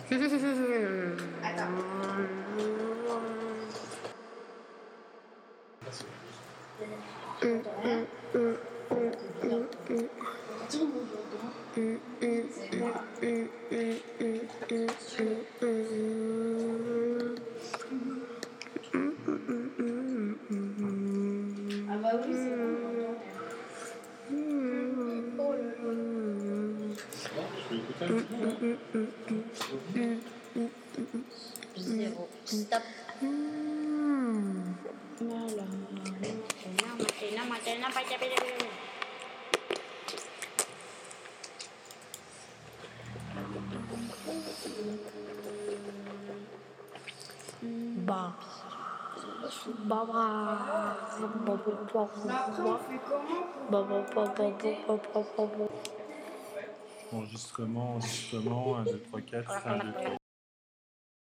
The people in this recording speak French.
Ah bah oui, c'est bon. Zéro. Stop. Bah. Enregistrement, 1, 2, 3, 4, 1, 2, 3.